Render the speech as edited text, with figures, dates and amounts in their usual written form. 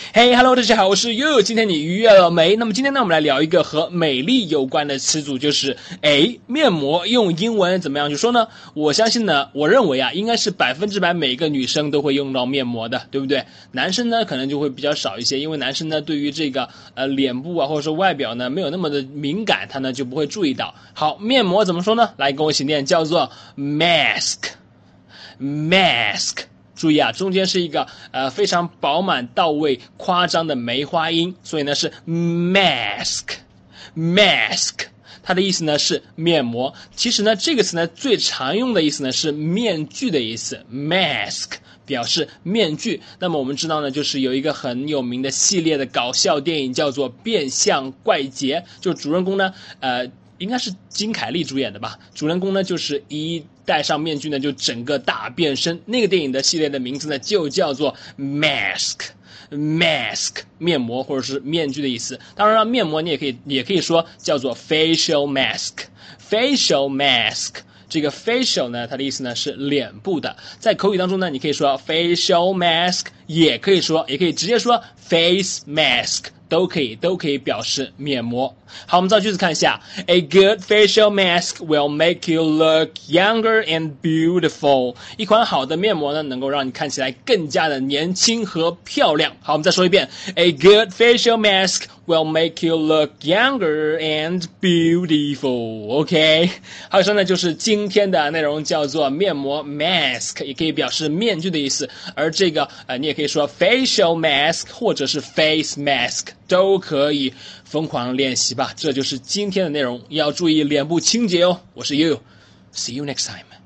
嘿、Hello， 大家好，我是悠悠。今天你愉悦了没？那么今天呢，我们来聊一个和美丽有关的词组，就是面膜。用英文怎么样去说呢？我相信呢，我认为啊，应该是100%每一个女生都会用到面膜的，对不对？男生呢，可能就会比较少一些，因为男生呢，对于这个脸部啊，或者说外表呢，没有那么的敏感，他呢就不会注意到。好，面膜怎么说呢？来跟我一起念，叫做 mask。注意啊，中间是一个非常饱满到位夸张的梅花音，所以呢是 mask。它的意思呢是面膜。其实呢这个词呢最常用的意思呢是面具的意思， mask 表示面具。那么我们知道呢，就是有一个很有名的系列的搞笑电影叫做变相怪杰，就主人公呢应该是金凯利主演的吧，主人公呢就是一戴上面具呢就整个大变身。那个电影的系列的名字呢就叫做 mask， 面膜或者是面具的意思。当然了，面膜你也可以说叫做 facial mask。 这个 facial 呢，它的意思呢是脸部的，在口语当中呢，你可以说 facial mask， 也可以直接说 face mask， 都可以表示面膜。好，我们造句子看一下。 A good facial mask will make you look younger and beautiful。 一款好的面膜呢，能够让你看起来更加的年轻和漂亮。好，我们再说一遍。 A good facial mask will make you look younger and beautiful。 OK， 好，以上呢就是今天的内容，叫做面膜 mask， 也可以表示面具的意思。而这个你也可以说 facial mask 或者是 face mask， 都可以疯狂练习吧。这就是今天的内容，要注意脸部清洁哦。我是 You， See you next time。